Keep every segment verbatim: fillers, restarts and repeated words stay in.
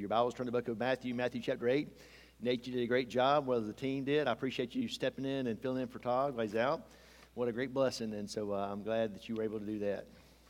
your Bibles, turn to the book of Matthew, Matthew chapter eight. Nate, you did a great job, well as the team did. I appreciate you stepping in and filling in for Todd while he's out. What a great blessing, and so uh, I'm glad that you were able to do that.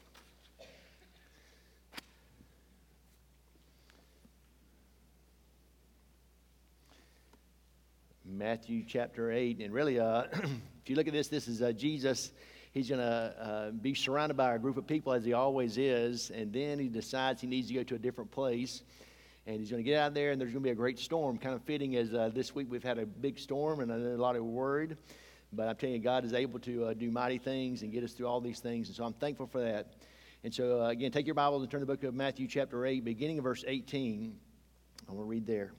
Matthew chapter eight, and really, uh, if you look at this, this is uh, Jesus. He's going to uh, be surrounded by a group of people, as he always is, and then he decides he needs to go to a different place, and he's going to get out there, and there's going to be a great storm, kind of fitting as uh, this week we've had a big storm, and I know a lot of worried, but I'm telling you, God is able to uh, do mighty things and get us through all these things, and so I'm thankful for that. And so, uh, again, take your Bible and turn to the book of Matthew chapter eight, beginning of verse eighteen. I'm going to read there.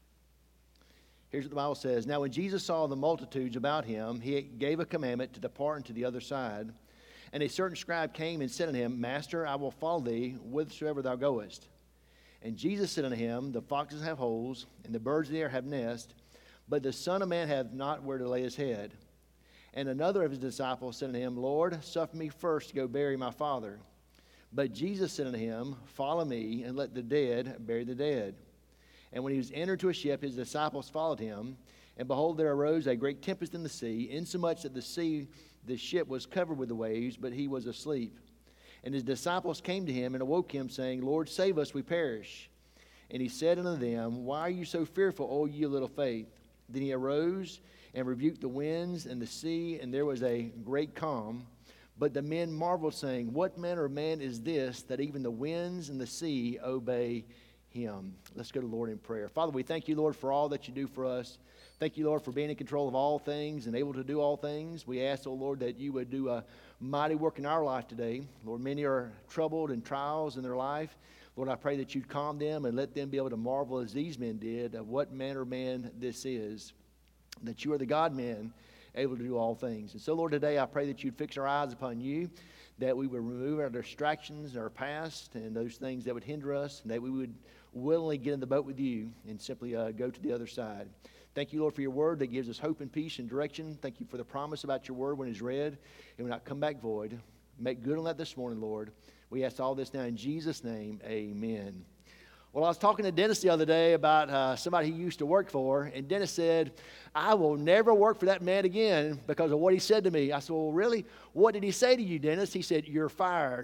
Here's what the Bible says. Now, when Jesus saw the multitudes about him, he gave a commandment to depart into the other side. And a certain scribe came and said unto him, Master, I will follow thee whithersoever thou goest. And Jesus said unto him, The foxes have holes, and the birds of the air have nests, but the Son of Man hath not where to lay his head. And another of his disciples said unto him, Lord, suffer me first to go bury my father. But Jesus said unto him, Follow me, and let the dead bury the dead. And when he was entered to a ship, his disciples followed him. And behold, there arose a great tempest in the sea, insomuch that the sea, the ship was covered with the waves, but he was asleep. And his disciples came to him and awoke him, saying, Lord, save us, we perish. And he said unto them, Why are you so fearful, O ye of little faith? Then he arose and rebuked the winds and the sea, and there was a great calm. But the men marveled, saying, What manner of man is this, that even the winds and the sea obey him? Let's go to the Lord in prayer. Father, we thank you, Lord, for all that you do for us. Thank you, Lord, for being in control of all things and able to do all things. We ask, oh Lord, that you would do a mighty work in our life today. Lord, many are troubled and trials in their life. Lord, I pray that you'd calm them and let them be able to marvel as these men did of what manner of man this is, that you are the God-man able to do all things. And so, Lord, today I pray that you'd fix our eyes upon you, that we would remove our distractions, our past, and those things that would hinder us, and that we would willingly get in the boat with you and simply uh, go to the other side. Thank you, Lord, for your word that gives us hope and peace and direction. Thank you for the promise about your word when it's read. It will not come back void. Make good on that this morning, Lord. We ask all this now in Jesus' name, amen. Well, I was talking to Dennis the other day about uh, somebody he used to work for, and Dennis said, I will never work for that man again because of what he said to me. I said, well, really? What did he say to you, Dennis? He said, you're fired.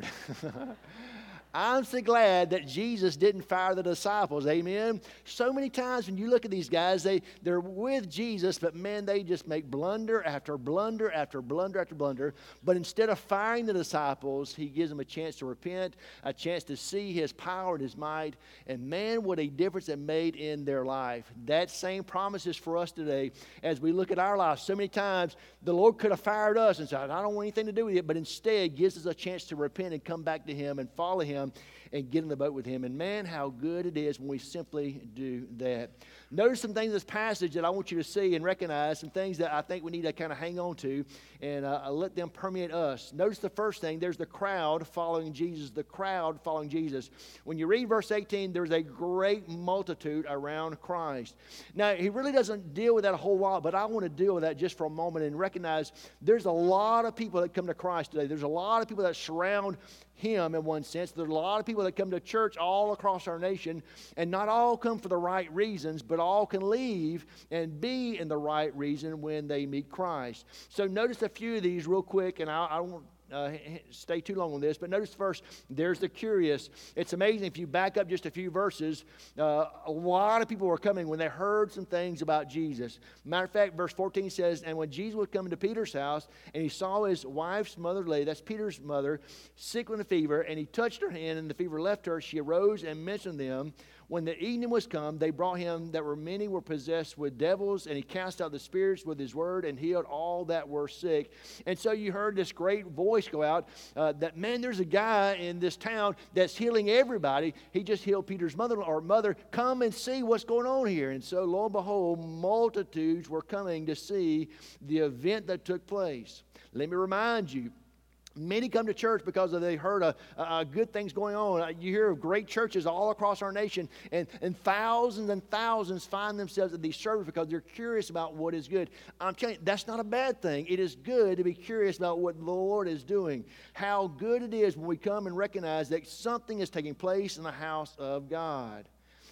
I'm so glad that Jesus didn't fire the disciples, amen? So many times when you look at these guys, they, they're with Jesus, but man, they just make blunder after blunder after blunder after blunder. But instead of firing the disciples, he gives them a chance to repent, a chance to see his power and his might, and man, what a difference it made in their life. That same promise is for us today as we look at our lives. So many times the Lord could have fired us and said, I don't want anything to do with it, but instead gives us a chance to repent and come back to him and follow him and get in the boat with him. And man, how good it is when we simply do that. Notice some things in this passage that I want you to see and recognize, some things that I think we need to kind of hang on to and uh, let them permeate us. Notice the first thing, there's the crowd following Jesus, the crowd following Jesus. When you read verse eighteen, there's a great multitude around Christ. Now, he really doesn't deal with that a whole lot, but I want to deal with that just for a moment and recognize there's a lot of people that come to Christ today. There's a lot of people that surround him in one sense. There's a lot of people that come to church all across our nation, and not all come for the right reasons, but all can leave and be in the right reason when they meet Christ. So notice a few of these real quick, and I, I won't uh, stay too long on this, but notice first, there's the curious. It's amazing if you back up just a few verses, uh, a lot of people were coming when they heard some things about Jesus. Matter of fact, verse fourteen says, and when Jesus was coming to Peter's house, and he saw his wife's mother lay, that's Peter's mother, sick with a fever, and he touched her hand, and the fever left her. She arose and mentioned them. When the evening was come, they brought him that were many were possessed with devils, and he cast out the spirits with his word and healed all that were sick. And so you heard this great voice go out uh, that, man, there's a guy in this town that's healing everybody. He just healed Peter's mother or mother. Come and see what's going on here. And so lo and behold, multitudes were coming to see the event that took place. Let me remind you, many come to church because they heard a, a, a good things going on. You hear of great churches all across our nation, and, and thousands and thousands find themselves at these services because they're curious about what is good. I'm telling you, that's not a bad thing. It is good to be curious about what the Lord is doing. How good it is when we come and recognize that something is taking place in the house of God.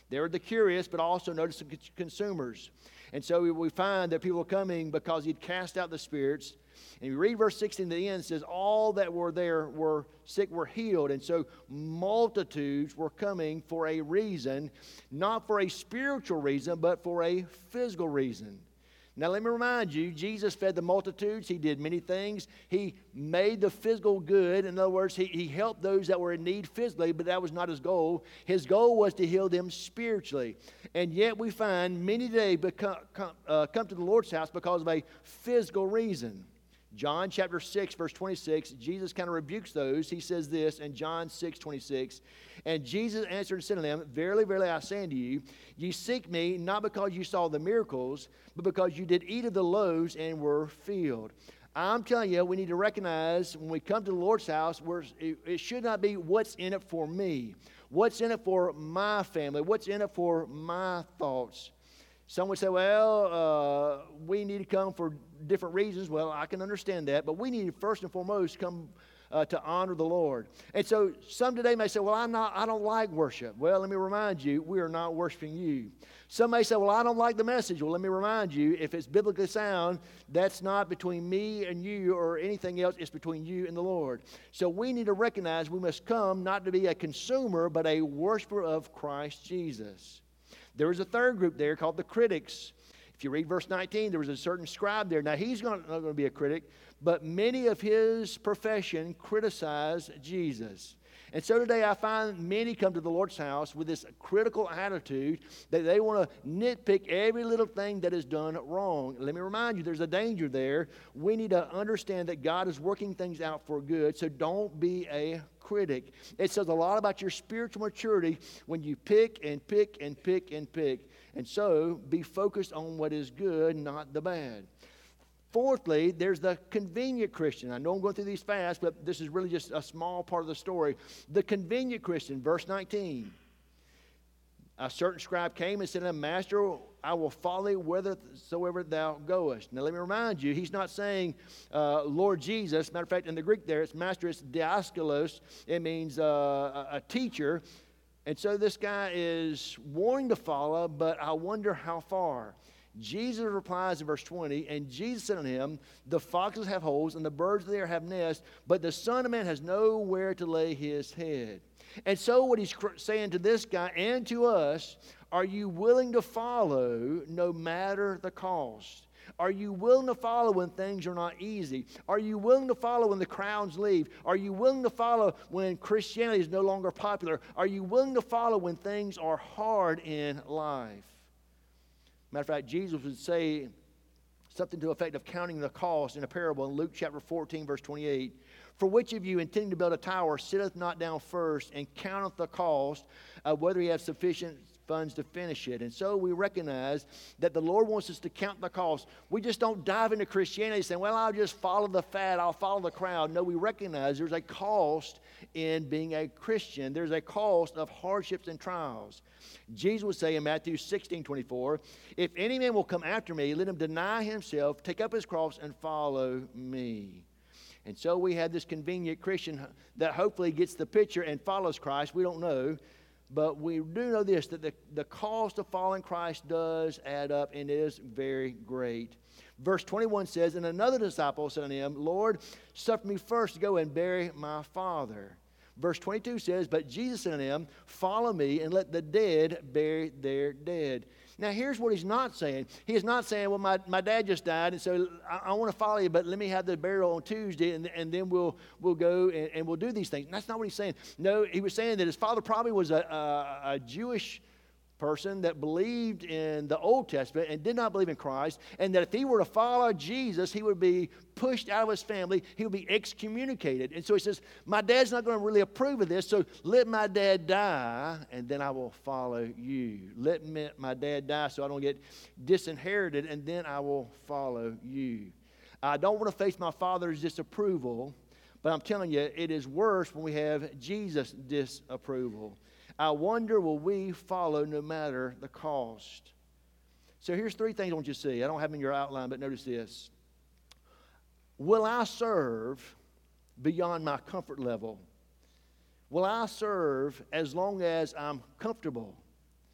They're the curious, but also notice the consumers. And so we, we find that people are coming because he'd cast out the spirits. And you read verse sixteen to the end, it says, all that were there were sick were healed. And so multitudes were coming for a reason, not for a spiritual reason, but for a physical reason. Now let me remind you, Jesus fed the multitudes. He did many things. He made the physical good. In other words, he, he helped those that were in need physically, but that was not his goal. His goal was to heal them spiritually. And yet we find many today become, come, uh, come to the Lord's house because of a physical reason. John chapter six, verse twenty-six, Jesus kind of rebukes those. He says this in John six, twenty-six, and Jesus answered and said to them, verily, verily, I say unto you, ye seek me not because you saw the miracles, but because you did eat of the loaves and were filled. I'm telling you, we need to recognize when we come to the Lord's house, we're, it, it should not be what's in it for me. What's in it for my family? What's in it for my thoughts? Some would say, well, uh, we need to come for different reasons. Well, I can understand that. But we need to first and foremost come uh, to honor the Lord. And so some today may say, well, I'm not, I don't like worship. Well, let me remind you, we are not worshiping you. Some may say, well, I don't like the message. Well, let me remind you, if it's biblically sound, that's not between me and you or anything else. It's between you and the Lord. So we need to recognize we must come not to be a consumer, but a worshiper of Christ Jesus. There was a third group there called the critics. If you read verse nineteen, there was a certain scribe there. Now, he's not going to be a critic, but many of his profession criticize Jesus. And so today I find many come to the Lord's house with this critical attitude that they want to nitpick every little thing that is done wrong. Let me remind you, there's a danger there. We need to understand that God is working things out for good, so don't be a critic. It says a lot about your spiritual maturity when you pick and pick and pick and pick. And so be focused on what is good, not the bad. Fourthly, there's the convenient Christian. I know I'm going through these fast, but this is really just a small part of the story. The convenient Christian, verse nineteen. A certain scribe came and said to him, Master, I will follow thee whithersoever thou goest. Now let me remind you, he's not saying uh, Lord Jesus. Matter of fact, in the Greek there, it's Master, it's diaskolos. It means uh, a teacher. And so this guy is wanting to follow, but I wonder how far. Jesus replies in verse twenty, and Jesus said unto him, the foxes have holes, and the birds of the air have nests, but the Son of Man has nowhere to lay his head. And so what he's saying to this guy and to us, are you willing to follow no matter the cost? Are you willing to follow when things are not easy? Are you willing to follow when the crowds leave? Are you willing to follow when Christianity is no longer popular? Are you willing to follow when things are hard in life? Matter of fact, Jesus would say something to the effect of counting the cost in a parable in Luke chapter fourteen, verse twenty-eight. For which of you, intending to build a tower, sitteth not down first and counteth the cost of whether he have sufficient funds to finish it? And so we recognize that the Lord wants us to count the cost. We just don't dive into Christianity saying, well, I'll just follow the fad, I'll follow the crowd. No, we recognize there's a cost in being a Christian. There's a cost of hardships and trials. Jesus would say in Matthew sixteen, twenty-four, if any man will come after me, let him deny himself, take up his cross, and follow me. And so we have this convenient Christian that hopefully gets the picture and follows Christ. We don't know. But we do know this, that the, the cost of following Christ does add up and is very great. Verse twenty-one says, and another disciple said unto him, Lord, suffer me first to go and bury my father. Verse twenty-two says, but Jesus said unto him, follow me and let the dead bury their dead. Now, here's what he's not saying. He is not saying, well, my, my dad just died, and so I, I want to follow you, but let me have the burial on Tuesday, and, and then we'll we'll go and, and we'll do these things. And that's not what he's saying. No, he was saying that his father probably was a, a, a Jewish person that believed in the Old Testament and did not believe in Christ, and that if he were to follow Jesus, he would be pushed out of his family. He would be excommunicated. And so he says, my dad's not going to really approve of this, so let my dad die, and then I will follow you. Let me, my dad die so I don't get disinherited, and then I will follow you. I don't want to face my father's disapproval, but I'm telling you, it is worse when we have Jesus' disapproval. I wonder, will we follow no matter the cost? So here's three things I want you to see. I don't have them in your outline, but notice this. Will I serve beyond my comfort level? Will I serve as long as I'm comfortable?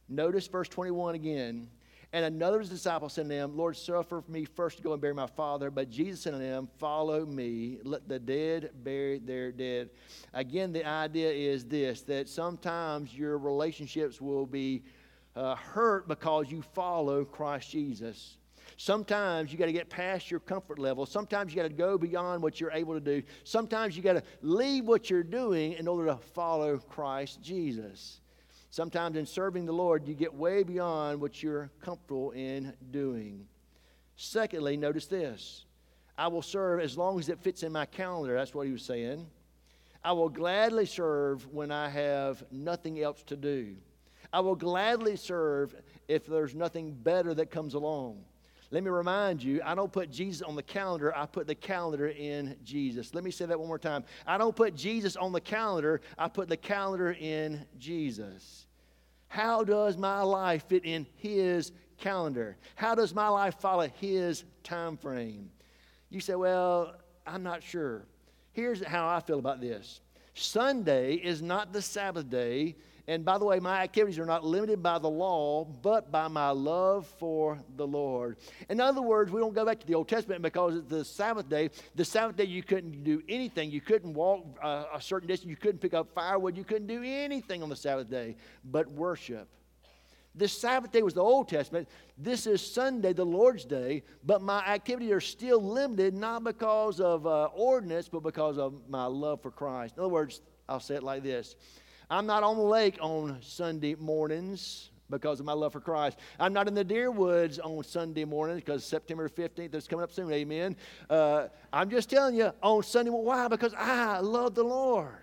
Notice verse twenty-one again. And another of his disciples said to him, Lord, suffer me first to go and bury my father. But Jesus said to them, follow me. Let the dead bury their dead. Again, the idea is this, that sometimes your relationships will be uh, hurt because you follow Christ Jesus. Sometimes you got to get past your comfort level. Sometimes you got to go beyond what you're able to do. Sometimes you got to leave what you're doing in order to follow Christ Jesus. Sometimes in serving the Lord, you get way beyond what you're comfortable in doing. Secondly, notice this. I will serve as long as it fits in my calendar. That's what he was saying. I will gladly serve when I have nothing else to do. I will gladly serve if there's nothing better that comes along. Let me remind you, I don't put Jesus on the calendar, I put the calendar in Jesus. Let me say that one more time. I don't put Jesus on the calendar, I put the calendar in Jesus. How does my life fit in His calendar? How does my life follow His time frame? You say, well, I'm not sure. Here's how I feel about this. Sunday is not the Sabbath day. And by the way, my activities are not limited by the law, but by my love for the Lord. In other words, we don't go back to the Old Testament because it's the Sabbath day. The Sabbath day, you couldn't do anything. You couldn't walk uh, a certain distance. You couldn't pick up firewood. You couldn't do anything on the Sabbath day but worship. The Sabbath day was the Old Testament. This is Sunday, the Lord's day, but my activities are still limited, not because of uh, ordinance, but because of my love for Christ. In other words, I'll say it like this. I'm not on the lake on Sunday mornings because of my love for Christ. I'm not in the deer woods on Sunday mornings because September fifteenth is coming up soon, amen. Uh, I'm just telling you, on Sunday morning, why? Because I love the Lord.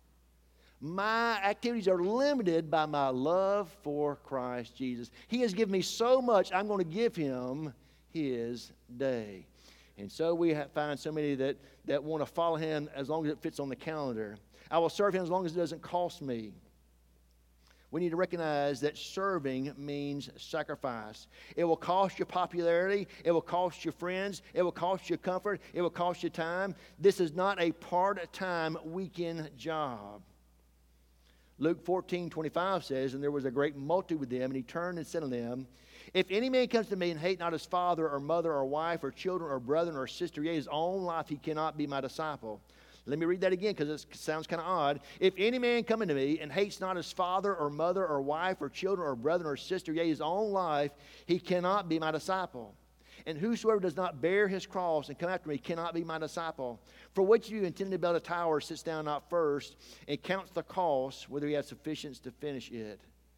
My activities are limited by my love for Christ Jesus. He has given me so much, I'm going to give Him His day. And so we find so many that, that want to follow Him as long as it fits on the calendar. I will serve Him as long as it doesn't cost me. We need to recognize that serving means sacrifice. It will cost you popularity. It will cost you friends. It will cost you comfort. It will cost you time. This is not a part-time weekend job. Luke fourteen twenty-five says, and there was a great multitude with them, and He turned and said to them, if any man comes to me and hate not his father or mother or wife or children or brethren or sister, yea, his own life, he cannot be my disciple. Let me read that again because it sounds kind of odd. If any man come unto me and hates not his father or mother or wife or children or brethren or sister, yea, his own life, he cannot be my disciple. And whosoever does not bear his cross and come after me cannot be my disciple. For which of you intending to build a tower sits down not first and counts the cost, whether he has sufficient to finish it.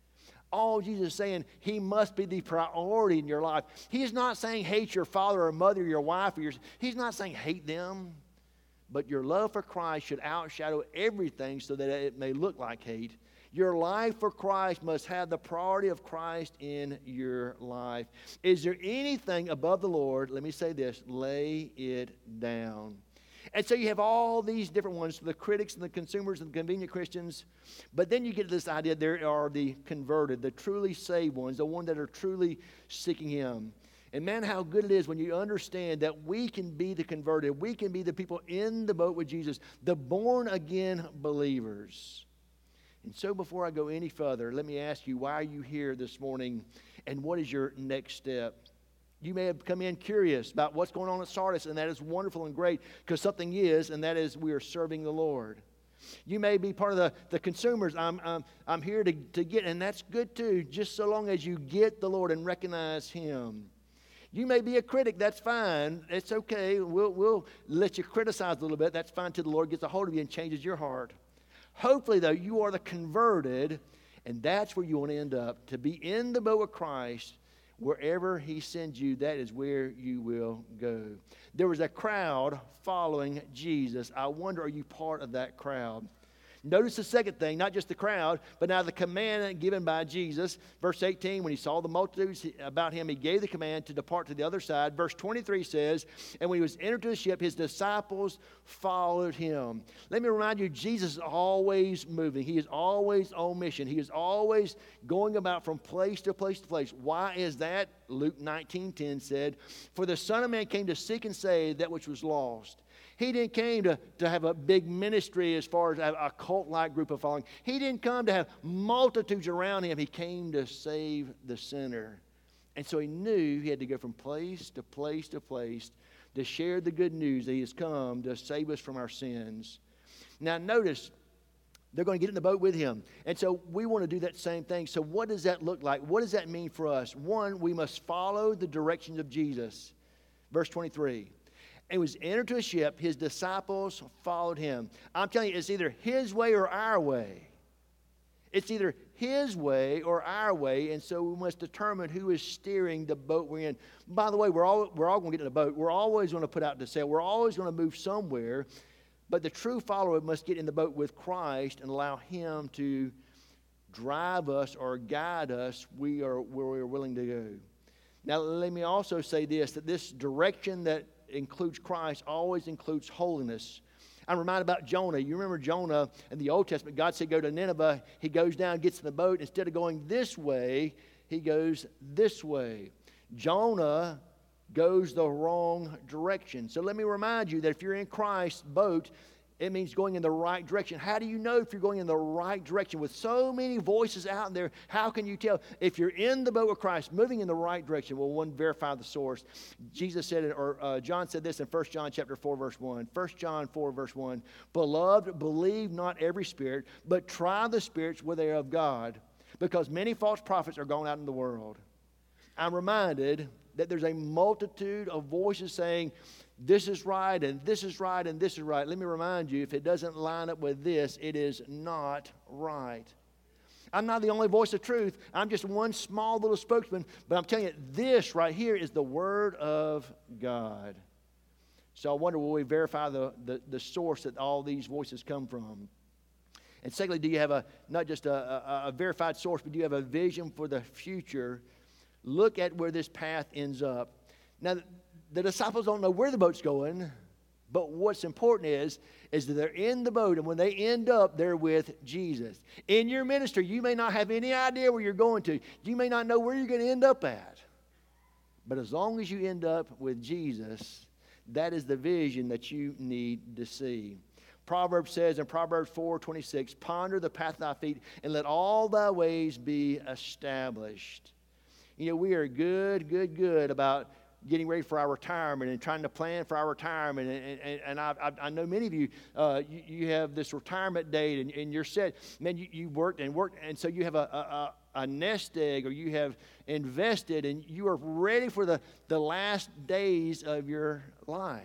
All Jesus is saying, He must be the priority in your life. He's not saying hate your father or mother or your wife. Or your, he's not saying hate them. But your love for Christ should outshadow everything so that it may look like hate. Your life for Christ must have the priority of Christ in your life. Is there anything above the Lord? Let me say this, lay it down. And so you have all these different ones, the critics and the consumers and the convenient Christians. But then you get to this idea, there are the converted, the truly saved ones, the ones that are truly seeking Him. And man, how good it is when you understand that we can be the converted. We can be the people in the boat with Jesus, the born-again believers. And so before I go any further, let me ask you, why are you here this morning, and what is your next step? You may have come in curious about what's going on at Sardis, and that is wonderful and great, because something is, and that is we are serving the Lord. You may be part of the, the consumers. I'm, I'm, I'm here to, to get, and that's good too, just so long as you get the Lord and recognize Him. You may be a critic. That's fine. It's okay. We'll, we'll let you criticize a little bit. That's fine till the Lord gets a hold of you and changes your heart. Hopefully, though, you are the converted, and that's where you want to end up. To be in the boat with Christ, wherever He sends you, that is where you will go. There was a crowd following Jesus. I wonder, are you part of that crowd? Notice the second thing, not just the crowd, but now the command given by Jesus. Verse eighteen, when He saw the multitudes about Him, He gave the command to depart to the other side. Verse twenty-three says, and when He was entered to the ship, His disciples followed Him. Let me remind you, Jesus is always moving. He is always on mission. He is always going about from place to place to place. Why is that? Luke nineteen ten said, for the Son of Man came to seek and save that which was lost. He didn't come to, to have a big ministry as far as a, a cult-like group of following. He didn't come to have multitudes around him. He came to save the sinner. And so he knew he had to go from place to place to place to share the good news that he has come to save us from our sins. Now notice, they're going to get in the boat with him. And so we want to do that same thing. So what does that look like? What does that mean for us? One, we must follow the directions of Jesus. Verse twenty-three. And was entered to a ship. His disciples followed him. I'm telling you, it's either his way or our way. It's either his way or our way. And so we must determine who is steering the boat we're in. By the way, we're all, we're all going to get in the boat. We're always going to put out to sail. We're always going to move somewhere. But the true follower must get in the boat with Christ and allow him to drive us or guide us we are, where we are willing to go. Now, let me also say this, that this direction that includes Christ always includes holiness. I'm reminded about Jonah. You remember Jonah in the Old Testament. God said, go to Nineveh. He goes down, gets in the boat. Instead of going this way, he goes this way. Jonah goes the wrong direction. So let me remind you that if you're in Christ's boat, it means going in the right direction. How do you know if you're going in the right direction? With so many voices out there, how can you tell if you're in the boat with Christ, moving in the right direction? Well, one, verify the source. Jesus said it, or uh, John said this in First John chapter four, verse one. First John four, verse one. Beloved, believe not every spirit, but try the spirits whether they are of God, because many false prophets are gone out in the world. I'm reminded that there's a multitude of voices saying, this is right, and this is right, and this is right. Let me remind you, if it doesn't line up with this, it is not right. I'm not the only voice of truth. I'm just one small little spokesman, but I'm telling you, this right here is the Word of God. So I wonder, will we verify the, the, the source that all these voices come from? And secondly, do you have a not just a, a, a verified source, but do you have a vision for the future? Look at where this path ends up. Now, the disciples don't know where the boat's going, but what's important is, is that they're in the boat, and when they end up, they're with Jesus. In your ministry, you may not have any idea where you're going to. You may not know where you're going to end up at. But as long as you end up with Jesus, that is the vision that you need to see. Proverbs says in Proverbs four twenty-six, ponder the path of thy feet, and let all thy ways be established. You know, we are good, good, good about getting ready for our retirement and trying to plan for our retirement. And, and, and I, I know many of you, uh, you, you have this retirement date and, and you're set. Man, you, you worked and worked, and so you have a, a, a nest egg, or you have invested, and you are ready for the, the last days of your life.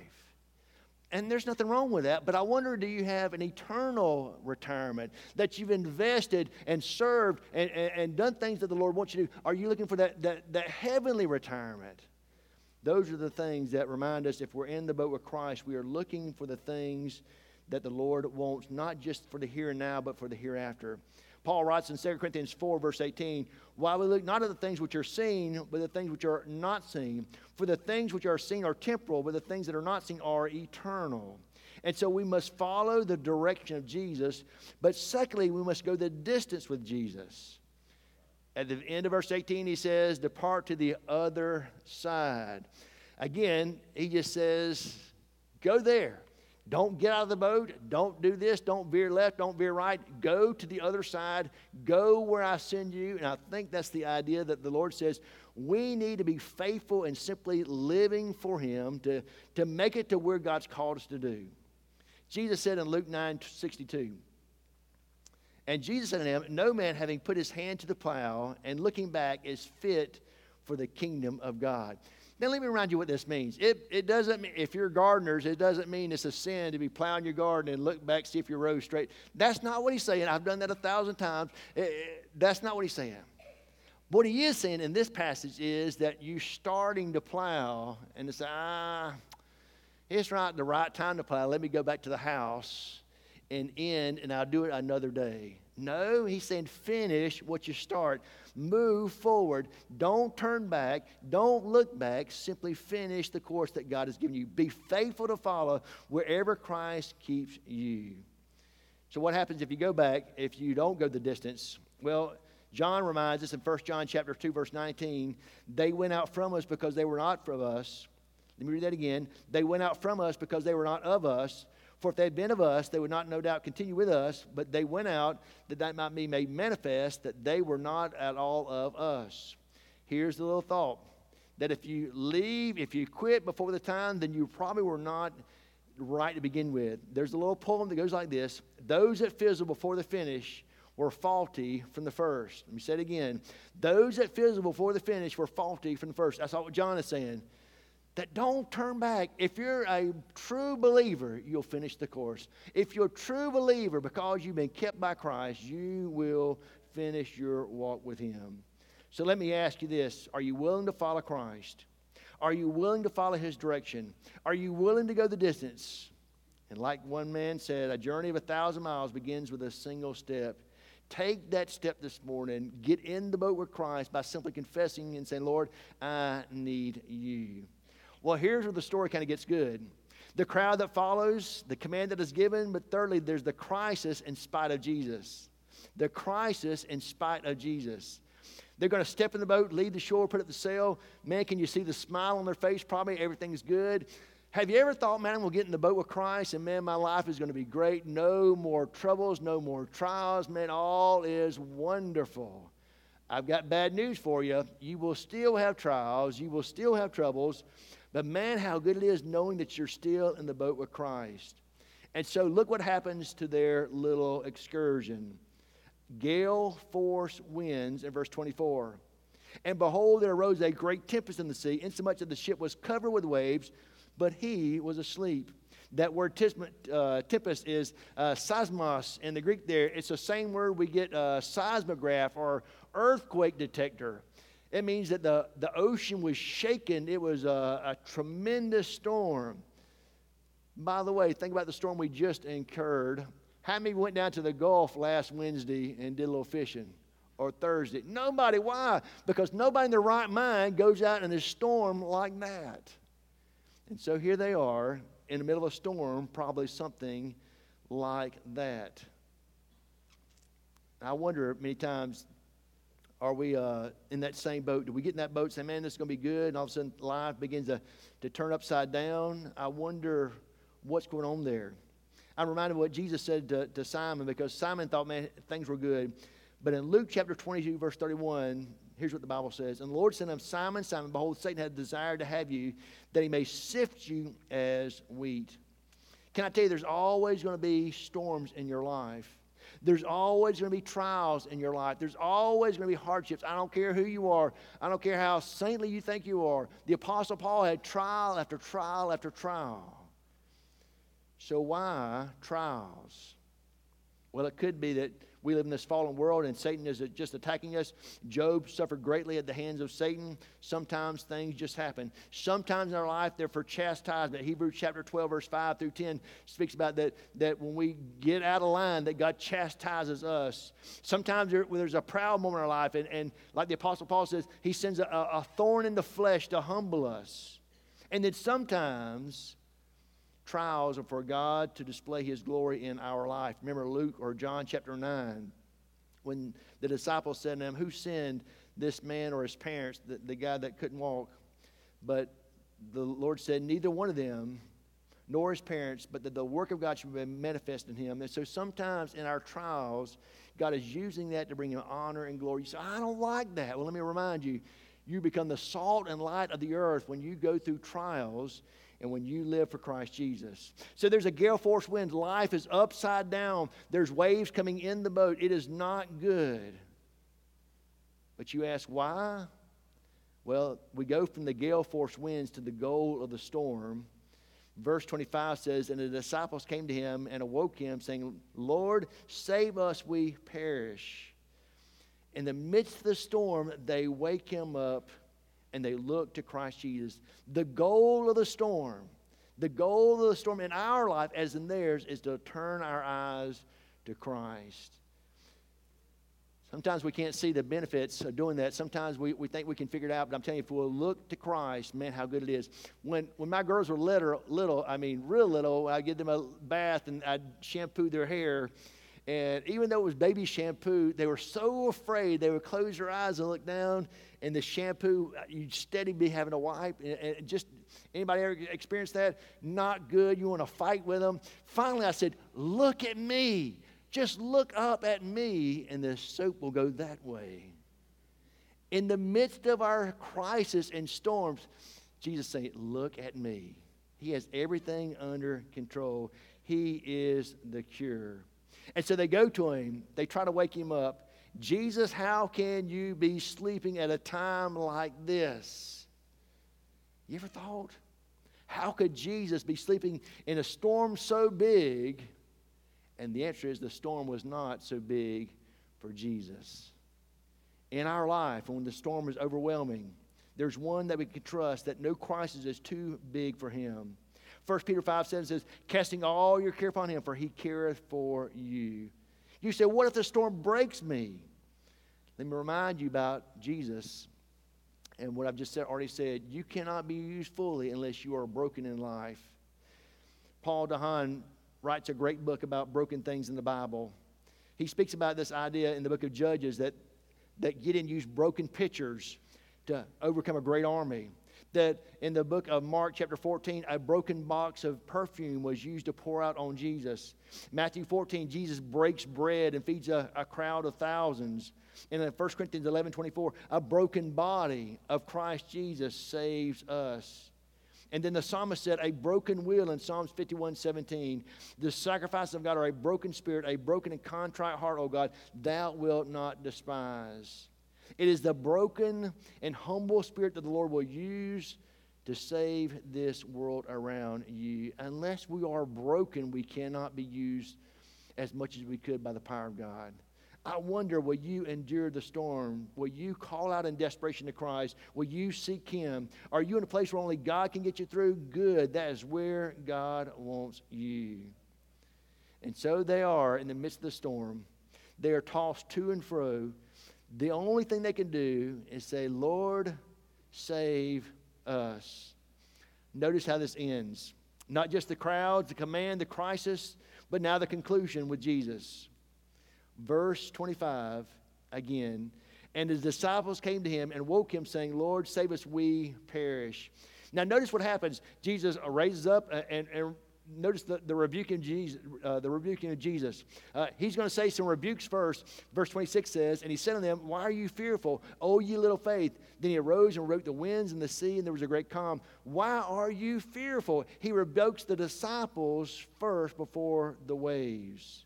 And there's nothing wrong with that, but I wonder, do you have an eternal retirement that you've invested and served and, and, and done things that the Lord wants you to do? Are you looking for that, that, that heavenly retirement? Those are the things that remind us, if we're in the boat with Christ, we are looking for the things that the Lord wants, not just for the here and now, but for the hereafter. Paul writes in Second Corinthians four, verse eighteen, while we look not at the things which are seen, but the things which are not seen. For the things which are seen are temporal, but the things that are not seen are eternal. And so we must follow the direction of Jesus. But secondly, we must go the distance with Jesus. At the end of verse eighteen, he says, depart to the other side. Again, he just says, go there. Don't get out of the boat. Don't do this. Don't veer left. Don't veer right. Go to the other side. Go where I send you. And I think that's the idea that the Lord says we need to be faithful and simply living for Him to, to make it to where God's called us to do. Jesus said in Luke nine sixty-two, and Jesus said to him, no man having put his hand to the plow and looking back is fit for the kingdom of God. Now, let me remind you what this means. It, it doesn't mean, if you're gardeners, it doesn't mean it's a sin to be plowing your garden and look back, see if your row's straight. That's not what he's saying. I've done that a thousand times. It, it, that's not what he's saying. What he is saying in this passage is that you're starting to plow and to say, ah, it's right, the right time to plow. Let me go back to the house and end, and I'll do it another day. No, he's saying finish what you start. Move forward. Don't turn back. Don't look back. Simply finish the course that God has given you. Be faithful to follow wherever Christ keeps you. So what happens if you go back, if you don't go the distance? Well, John reminds us in First John chapter two, verse nineteen, they went out from us because they were not from us. Let me read that again. They went out from us because they were not of us. For if they had been of us, they would not no doubt continue with us. But they went out that that might be made manifest that they were not at all of us. Here's the little thought. That if you leave, if you quit before the time, then you probably were not right to begin with. There's a little poem that goes like this. Those that fizzle before the finish were faulty from the first. Let me say it again. Those that fizzle before the finish were faulty from the first. That's what John is saying. That don't turn back. If you're a true believer, you'll finish the course. If you're a true believer, because you've been kept by Christ, you will finish your walk with Him. So let me ask you this. Are you willing to follow Christ? Are you willing to follow His direction? Are you willing to go the distance? And like one man said, a journey of a thousand miles begins with a single step. Take that step this morning. Get in the boat with Christ by simply confessing and saying, Lord, I need you. Well, here's where the story kind of gets good. The crowd that follows, the command that is given, but thirdly, there's the crisis in spite of Jesus. The crisis in spite of Jesus. They're going to step in the boat, leave the shore, put up the sail. Man, can you see the smile on their face? Probably everything's good. Have you ever thought, man, I'm going to get in the boat with Christ, and man, my life is going to be great. No more troubles, no more trials. Man, all is wonderful. I've got bad news for you. You will still have trials. You will still have troubles. But man, how good it is knowing that you're still in the boat with Christ. And so look what happens to their little excursion. Gale force winds in verse twenty-four. And behold, there arose a great tempest in the sea, insomuch that the ship was covered with waves, but he was asleep. That word uh, tempest is uh, seismos in the Greek there. It's the same word we get uh, seismograph or earthquake detector. It means that the, the ocean was shaken. It was a, a tremendous storm. By the way, think about the storm we just incurred. How many went down to the Gulf last Wednesday and did a little fishing? Or Thursday? Nobody. Why? Because nobody in their right mind goes out in a storm like that. And so here they are in the middle of a storm, probably something like that. I wonder many times, are we uh, in that same boat? Do we get in that boat and say, man, this is going to be good, and all of a sudden life begins to, to turn upside down? I wonder what's going on there. I'm reminded of what Jesus said to, to Simon, because Simon thought, man, things were good. But in Luke chapter twenty-two, verse thirty-one, here's what the Bible says. And the Lord said unto him, Simon, Simon, behold, Satan hath desired to have you, that he may sift you as wheat. Can I tell you, there's always going to be storms in your life. There's always going to be trials in your life. There's always going to be hardships. I don't care who you are. I don't care how saintly you think you are. The Apostle Paul had trial after trial after trial. So why trials? Well, it could be that we live in this fallen world and Satan is just attacking us. Job suffered greatly at the hands of Satan. Sometimes things just happen. Sometimes in our life they're for chastisement. Hebrews chapter twelve, verse five through ten speaks about that, that when we get out of line, that God chastises us. Sometimes there, there's a proud moment in our life, and, and like the Apostle Paul says, he sends a, a thorn in the flesh to humble us. And then sometimes trials are for God to display His glory in our life. Remember Luke or John chapter nine, when the disciples said to him, who sinned, this man or his parents, the, the guy that couldn't walk? But the Lord said, neither one of them, nor his parents, but that the work of God should be manifest in him. And so sometimes in our trials, God is using that to bring Him honor and glory. You say, I don't like that. Well, let me remind you, you become the salt and light of the earth when you go through trials and when you live for Christ Jesus. So there's a gale force wind. Life is upside down. There's waves coming in the boat. It is not good. But you ask why? Well, we go from the gale force winds to the goal of the storm. Verse twenty-five says, and the disciples came to Him and awoke Him, saying, Lord, save us, we perish. In the midst of the storm, they wake Him up and they look to Christ Jesus. The goal of the storm, the goal of the storm in our life as in theirs is to turn our eyes to Christ. Sometimes we can't see the benefits of doing that. Sometimes we, we think we can figure it out, but I'm telling you, if we'll look to Christ, man, how good it is. When when my girls were little, little I mean real little, I'd give them a bath and I'd shampoo their hair. And even though it was baby shampoo, they were so afraid they would close their eyes and look down, and the shampoo, you'd steady be having to wipe. And, and just, anybody ever experienced that? Not good. You want to fight with them. Finally, I said, look at me. Just look up at me, and the soap will go that way. In the midst of our crisis and storms, Jesus saying, look at me. He has everything under control. He is the cure. And so they go to him. They try to wake him up. Jesus, how can you be sleeping at a time like this? You ever thought? How could Jesus be sleeping in a storm so big? And the answer is the storm was not so big for Jesus. In our life, when the storm is overwhelming, there's one that we can trust, that no crisis is too big for him. First Peter five seven says, casting all your care upon him, for he careth for you. You say, what if the storm breaks me? Let me remind you about Jesus and what I've just said, already said. You cannot be used fully unless you are broken in life. Paul DeHaan writes a great book about broken things in the Bible. He speaks about this idea in the book of Judges that, that Gideon used broken pitchers to overcome a great army. That in the book of Mark chapter fourteen, a broken box of perfume was used to pour out on Jesus. Matthew fourteen, Jesus breaks bread and feeds a, a crowd of thousands. And in First Corinthians eleven twenty-four, a broken body of Christ Jesus saves us. And then the psalmist said, a broken will in Psalms fifty-one seventeen, the sacrifices of God are a broken spirit, a broken and contrite heart, O God, thou wilt not despise. It is the broken and humble spirit that the Lord will use to save this world around you. Unless we are broken, we cannot be used as much as we could by the power of God. I wonder, will you endure the storm? Will you call out in desperation to Christ? Will you seek him? Are you in a place where only God can get you through? Good. That is where God wants you. And so they are in the midst of the storm. They are tossed to and fro. The only thing they can do is say, Lord, save us. Notice how this ends. Not just the crowds, the command, the crisis, but now the conclusion with Jesus. Verse twenty-five, again. And his disciples came to him and woke him, saying, Lord, save us, we perish. Now notice what happens. Jesus raises up and, and notice the, the rebuking of Jesus. Uh, the rebuking of Jesus. Uh, he's going to say some rebukes first. Verse twenty-six says, and he said to them, why are you fearful, O ye little faith? Then he arose and rebuked the winds and the sea, and there was a great calm. Why are you fearful? He rebukes the disciples first before the waves.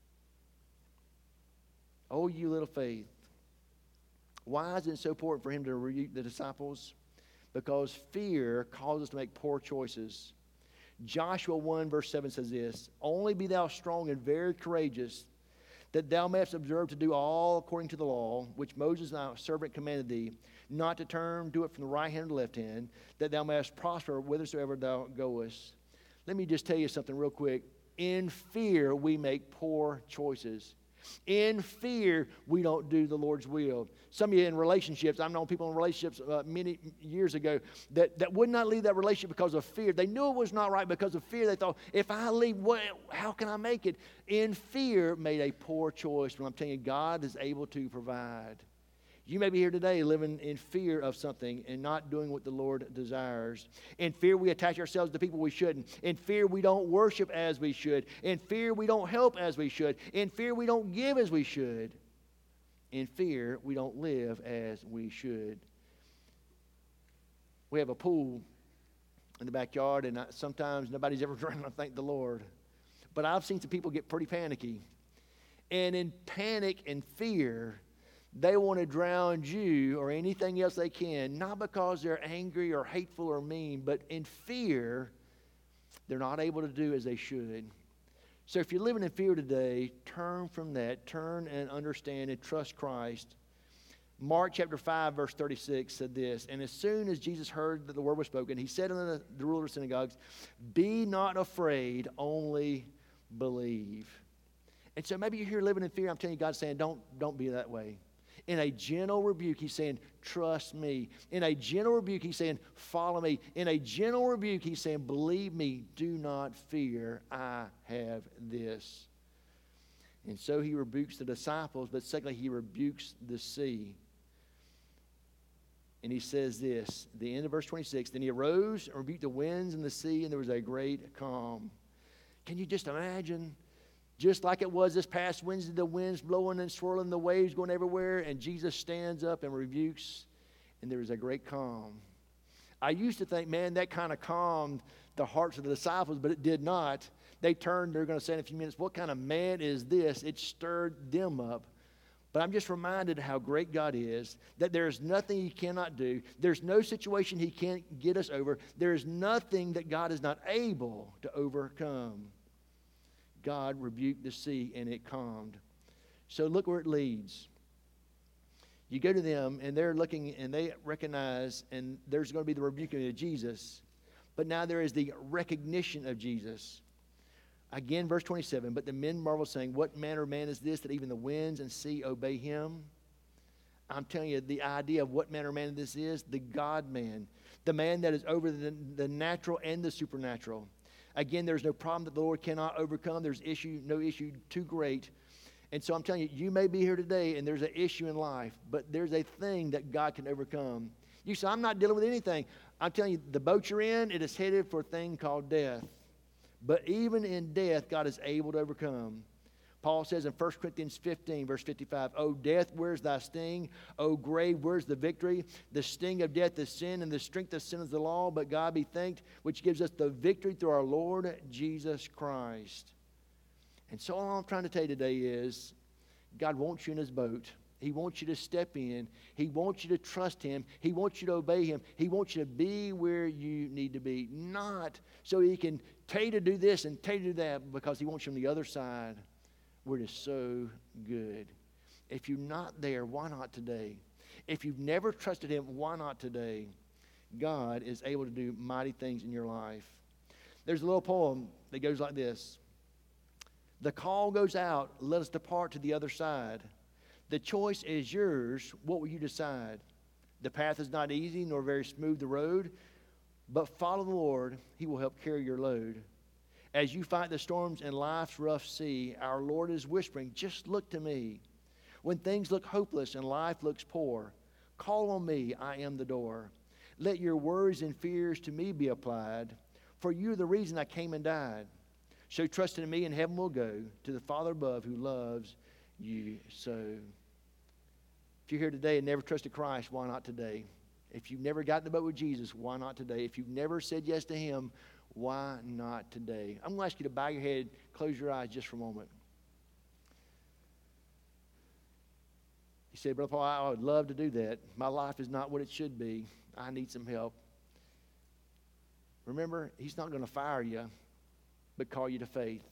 O you little faith. Why is it so important for him to rebuke the disciples? Because fear causes us to make poor choices. Joshua one verse seven says this, only be thou strong and very courageous, that thou mayest observe to do all according to the law, which Moses thy servant commanded thee, not to turn, do it from the right hand or the left hand, that thou mayest prosper whithersoever thou goest. Let me just tell you something real quick. In fear, we make poor choices. In fear, we don't do the Lord's will. Some of you in relationships, I've known people in relationships uh, many years ago that, that would not leave that relationship because of fear. They knew it was not right because of fear. They thought, if I leave, what, how can I make it? In fear, made a poor choice. When I'm telling you, God is able to provide. You may be here today living in fear of something and not doing what the Lord desires. In fear, we attach ourselves to people we shouldn't. In fear, we don't worship as we should. In fear, we don't help as we should. In fear, we don't give as we should. In fear, we don't live as we should. We have a pool in the backyard, and sometimes nobody's ever drowning, I thank the Lord. But I've seen some people get pretty panicky. And in panic and fear, they want to drown you or anything else they can, not because they're angry or hateful or mean, but in fear, they're not able to do as they should. So if you're living in fear today, turn from that. Turn and understand and trust Christ. Mark chapter five, verse thirty-six said this, and as soon as Jesus heard that the word was spoken, he said unto the, the ruler of synagogues, be not afraid, only believe. And so maybe you're here living in fear. I'm telling you, God's saying, don't, don't be that way. In a gentle rebuke, he's saying, trust me. In a gentle rebuke, he's saying, follow me. In a gentle rebuke, he's saying, believe me, do not fear, I have this. And so he rebukes the disciples, but secondly, he rebukes the sea. And he says this, the end of verse twenty-six, then he arose and rebuked the winds and the sea, and there was a great calm. Can you just imagine? Just like it was this past Wednesday, the winds blowing and swirling, the waves going everywhere, and Jesus stands up and rebukes, and there is a great calm. I used to think, man, that kind of calmed the hearts of the disciples, but it did not. They turned, they're going to say in a few minutes, what kind of man is this? It stirred them up. But I'm just reminded how great God is, that there is nothing he cannot do. There's no situation he can't get us over. There is nothing that God is not able to overcome. God rebuked the sea and it calmed. So look where it leads. You go to them and they're looking and they recognize, and there's going to be the rebuking of Jesus. But now there is the recognition of Jesus. Again, verse twenty-seven, but the men marveled, saying, what manner of man is this, that even the winds and sea obey him? I'm telling you, the idea of what manner of man this is, the God-man, the man that is over the, the natural and the supernatural. Again, there's no problem that the Lord cannot overcome. There's issue, no issue too great. And so I'm telling you, you may be here today and there's an issue in life, but there's a thing that God can overcome. You say, I'm not dealing with anything. I'm telling you, the boat you're in, it is headed for a thing called death. But even in death, God is able to overcome. Paul says in First Corinthians fifteen, verse fifty-five, O death, where's thy sting? O grave, where's the victory? The sting of death is sin, and the strength of sin is the law. But God be thanked, which gives us the victory through our Lord Jesus Christ. And so all I'm trying to tell you today is, God wants you in his boat. He wants you to step in. He wants you to trust him. He wants you to obey him. He wants you to be where you need to be. Not so he can tell you to do this and tell you to do that, because he wants you on the other side where it is so good. If you're not there, why not today? If you've never trusted him, why not today? God is able to do mighty things in your life. There's a little poem that goes like this. The call goes out, let us depart to the other side. The choice is yours. What will you decide? The path is not easy, nor very smooth the road, but follow the Lord. He will help carry your load. As you fight the storms in life's rough sea, our Lord is whispering, just look to me. When things look hopeless and life looks poor, call on me, I am the door. Let your worries and fears to me be applied, for you're the reason I came and died. So trust in me and heaven will go to the Father above who loves you so. If you're here today and never trusted Christ, why not today? If you've never gotten in the boat with Jesus, why not today? If you've never said yes to him, why not today? I'm going to ask you to bow your head, close your eyes just for a moment. You say, Brother Paul, I would love to do that. My life is not what it should be. I need some help. Remember, he's not going to fire you, but call you to faith.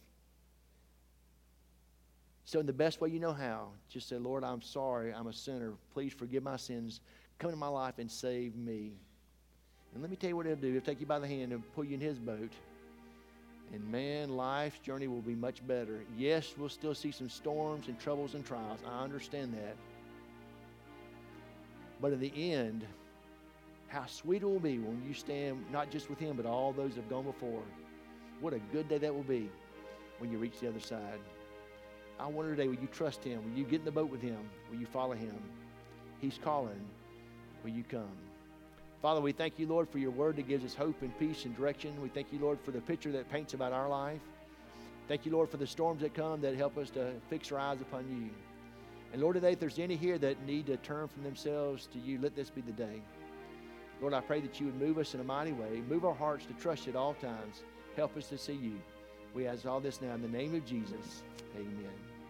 So in the best way you know how, just say, Lord, I'm sorry, I'm a sinner. Please forgive my sins. Come into my life and save me. And let me tell you what he'll do. He'll take you by the hand and pull you in his boat. And man, life's journey will be much better. Yes, we'll still see some storms and troubles and trials. I understand that. But in the end, how sweet it will be when you stand not just with him, but all those that have gone before. What a good day that will be when you reach the other side. I wonder today, will you trust him? Will you get in the boat with him? Will you follow him? He's calling. Will you come? Father, we thank you, Lord, for your word that gives us hope and peace and direction. We thank you, Lord, for the picture that paints about our life. Thank you, Lord, for the storms that come that help us to fix our eyes upon you. And Lord, today, if there's any here that need to turn from themselves to you, let this be the day. Lord, I pray that you would move us in a mighty way. Move our hearts to trust you at all times. Help us to see you. We ask all this now in the name of Jesus. Amen.